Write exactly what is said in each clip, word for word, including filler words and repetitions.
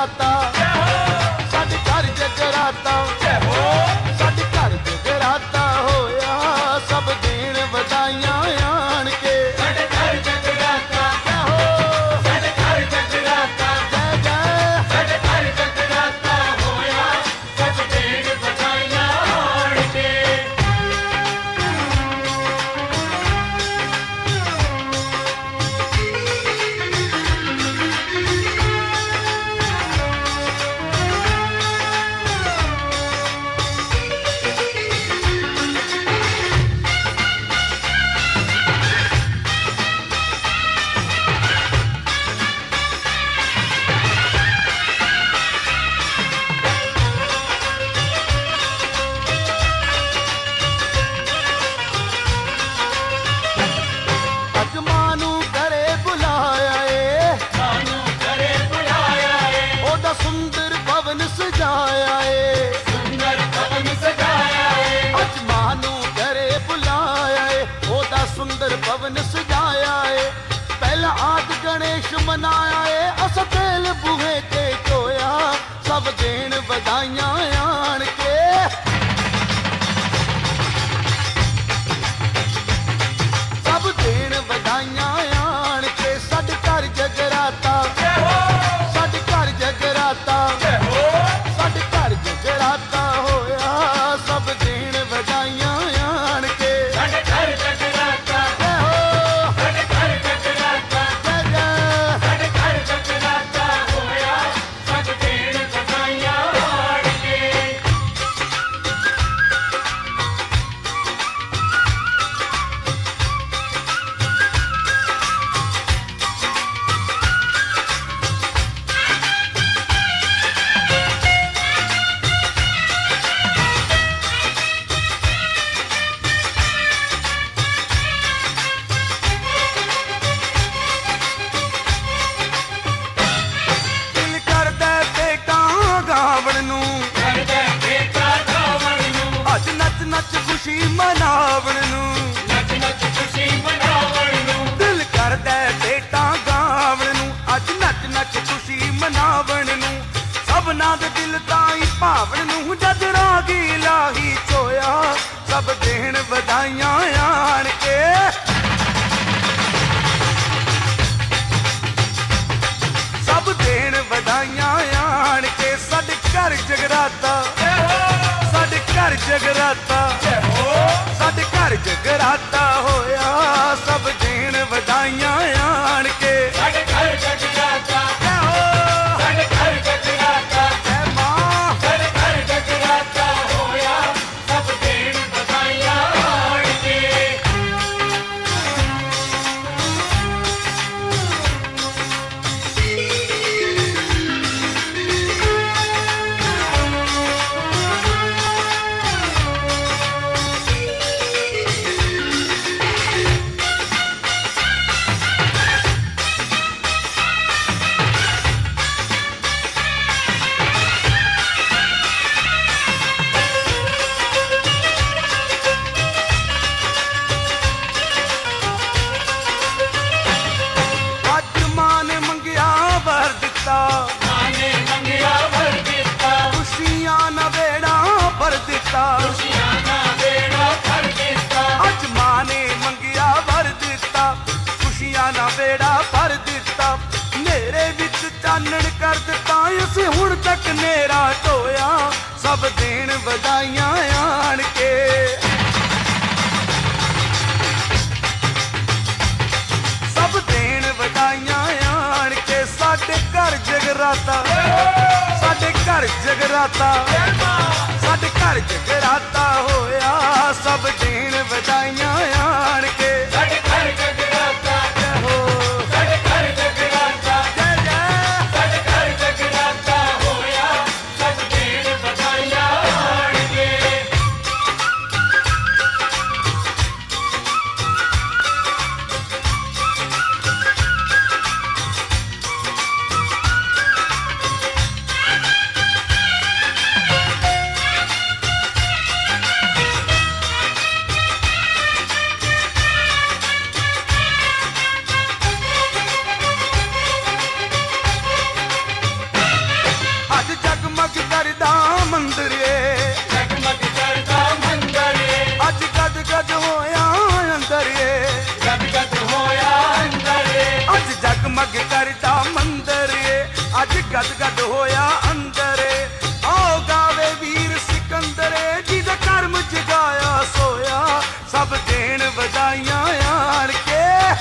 जगराता, साडे घर जगराता, साडे घर जगराता होया, सब देण वधाइयां आण के। साडे घर जगराता, साडे घर जगराता, जय जय, साडे घर जगराता होया, सब देण वधाइयां आण के। भवन सजाया है, पहला आद गणेश मनाया है, अस तेल बूहे ते चोया, सब देण वधाइयां आण के। सब देण वधाइयां आण के, साडे घर जगराता, साडे घर जगराता, साडे घर जगराता होया, सब देण वधाइयां आण के। साडे घर जगराता, खुशी मनावण नूं, नच नच खुशी मनावण नूं, दिल करदा बेटा गावण नूं, अज नच नच खुशी मनावण नूं, सबना दे दिल ताईं भावण नूं, जद रागी लाही चोया, सब देण वधाइयां आण के। सब देण वधाइयां आण के, साडे घर जगराता, साडे घर जगराता, साडे घर जगराता होया, सब देण वधाइयां आण के। साडे घर जगराता, साडे घर जगराता, जय मां, साडे घर जगराता होया, सब देण वधाइयां आण के। माने मंगिया भर दिता, खुशियां ना बेड़ा भर दिता, खुशियां ना बेड़ा भर दिता, अज माने मंगिया भर दिता, खुशियां ना बेड़ा भर दिता, नेरे विच चानण कर दिता, असीं हुण तक नेरा ढोया, सब देण वधाइयां आण के। सब देण वधाइयां आण के, साडे घर जगराता, साडे घर जगराता, साडे घर जगराता होया, सब देण वधाइयां आण के। साडे घर जगराता, साडे घर जगराता, जय जय, साडे घर जगराता होया, सब देण वधाइयां आण के। ਗਦ ਗਦ ਹੋਇਆ ਅੰਦਰੇ, ਆਓ ਗਾਵੇ ਵੀਰ ਸਿਕੰਦਰੇ, ਜਿਹਦਾ ਕਰਮ ਜਗਾਇਆ ਸੋਇਆ, ਸਭ ਦੇਣ ਵਧਾਈਆਂ ਆਣ ਕੇ।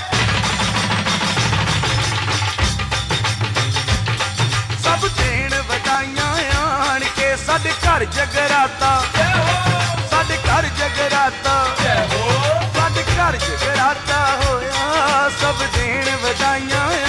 ਸਭ ਦੇਣ ਵਧਾਈਆਂ ਆਣ ਕੇ, ਸਾਡੇ ਘਰ ਜਗਰਾਤਾ, ਸਾਡੇ ਘਰ ਜਗਰਾਤਾ, ਸਾਡੇ ਘਰ ਜਗਰਾਤਾ ਹੋਇਆ, ਸਭ ਦੇਣ ਵਧਾਈਆਂ